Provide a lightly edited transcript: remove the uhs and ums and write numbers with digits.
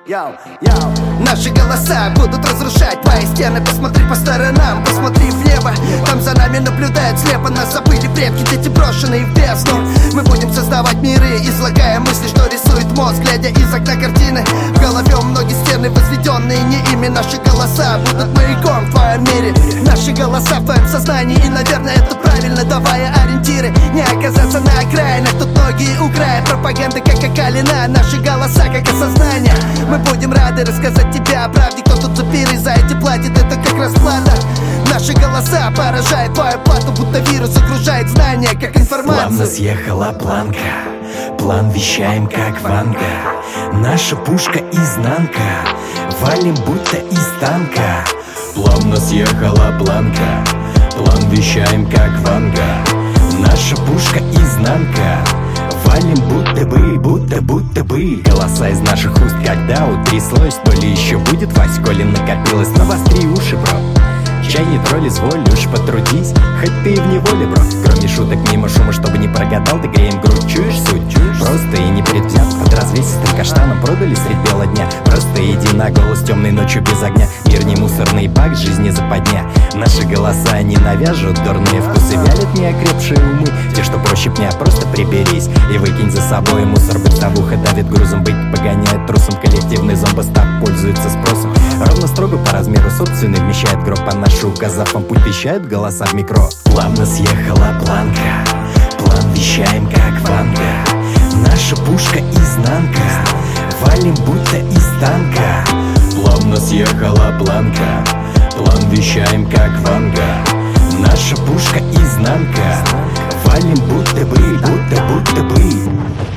Наши голоса будут разрушать твои стены. Посмотри по сторонам, посмотри в небо. Там за нами наблюдают слепо. Нас забыли предки, дети брошенные в бездну. Мы будем создавать миры, излагая мысли, что рисует мозг, глядя из окна картины. В голове у многих стены возведенные не ими. Наши голоса будут маяком в твоем мире. Наши голоса в твоем сознании. И, наверное, это правильно, давая ориентиры. Не оказаться на окраинах, тут многие у края. Пропаганда как окалина, наши голоса как осознание. Мы будем рады рассказать тебе о правде. Кто тут цепиры за эти платит, это как расплата. Наши голоса поражают твою плату, будто вирус окружает знания, как информация. Плавно съехала планка, план вещаем как Ванга. Наша пушка изнанка, валим будто из танка. Плавно съехала планка, план вещаем как Ванга. Наша пушка изнанка, валим будто бы. Голоса из наших уст, когда утряслось, то ли еще будет Вась, коли накопилось. Навостри уши, бро, чай не тролль, изволь, уж потрудись, хоть ты и в неволе, бро. Кроме шуток, мимо шума, чтобы не прогадал, ты греем грудь, чуешь суть? Просто и не предвзят, под развесистым каштаном продали средь бела дня. Просто иди на голос темной ночью без огня. Мир не мусорный бак, жизни западня. Наши голоса не навяжут дурные вкусы, вялят неокрепшие умы. Те, что проще пня, просто приберись и выкинь за собой мусор. Бытовуха давит грузом, быт погоняет трусом. Коллективный зомбостав пользуется спросом. Ровно строго по размеру собственный вмещает гроб, а нашу, указав вам путь, вещают голоса в микро. Плавно съехала планка, план вещаем как Ванга. Наша пушка изнанка, валим будто из танка. Плавно съехала планка, план вещаем как Ванга. Наша пушка изнанка, валим будто бы.